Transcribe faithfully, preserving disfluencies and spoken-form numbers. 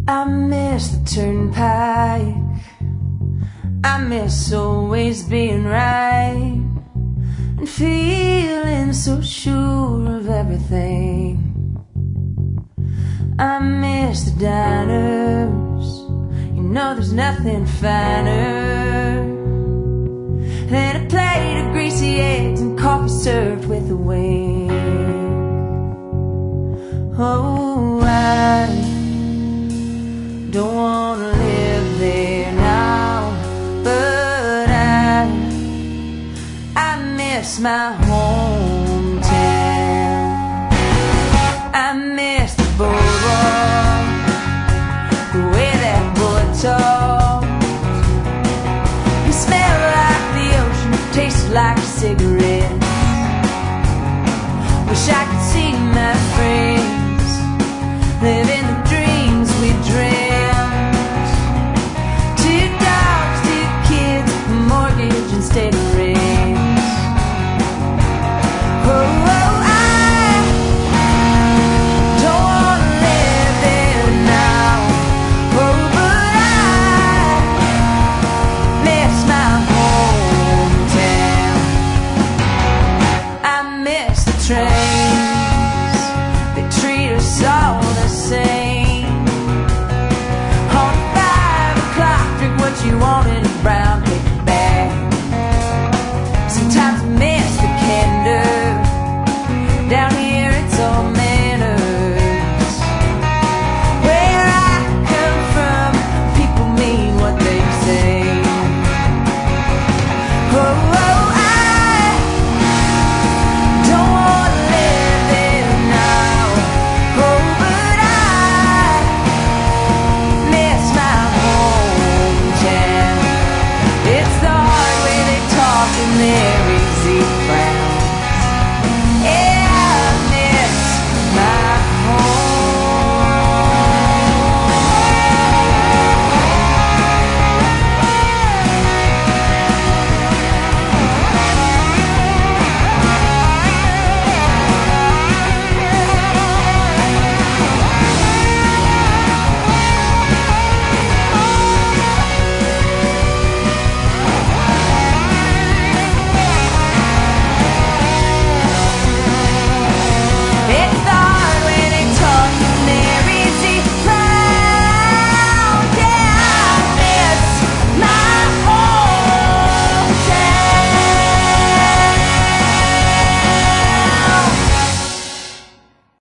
I miss the turnpike, I miss always being right and feeling so sure of everything. I miss the diners, you know there's nothing finer than a plate of greasy eggs and coffee served with a wing. Oh, I don't wanna live there now, but I I miss my hometown. I miss the boardwalk, the way that boy talks. You smell like the ocean, tastes like a cigarette. Wish I could see my friends live in the